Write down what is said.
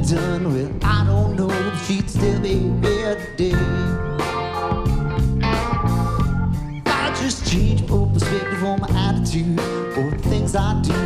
done? Well, I don't know, but she'd still be here today. If I just change for perspective on my attitude, or the things I do,